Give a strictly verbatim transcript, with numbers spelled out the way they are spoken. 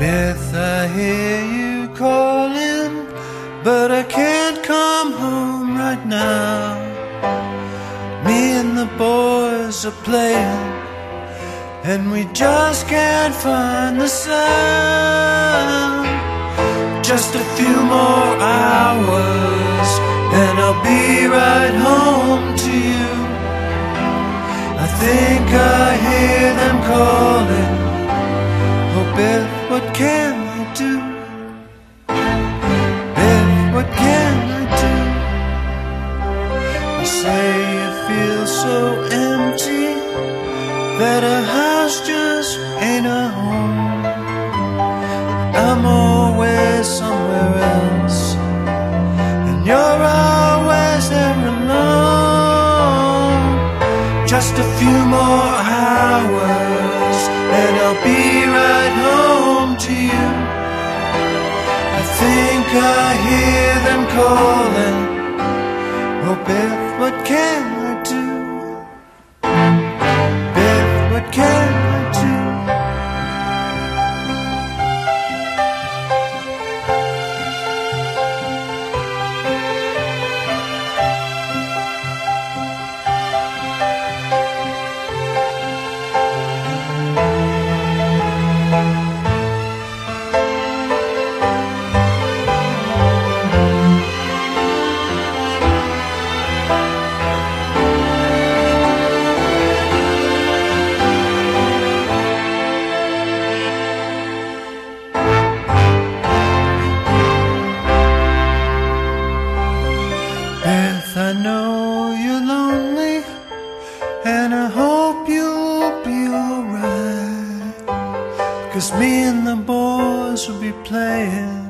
Beth, I hear you calling, but I can't come home right now. Me and the boys are playing, and we just can't find the sound. Just a few more hours, and I'll be right home to you. I think I hear them calling. Oh, Beth, what can I do? Beth, what can I do? You say you feel so empty, that a house just ain't a home. I'm always somewhere else, and you're always there alone. Just a few more hours, and I'll be right home to you. I think I hear them calling. Oh, Beth, what can I do? Beth, what can I do? Beth, I know you're lonely, and I hope you'll be alright, 'cause me and the boys will be playing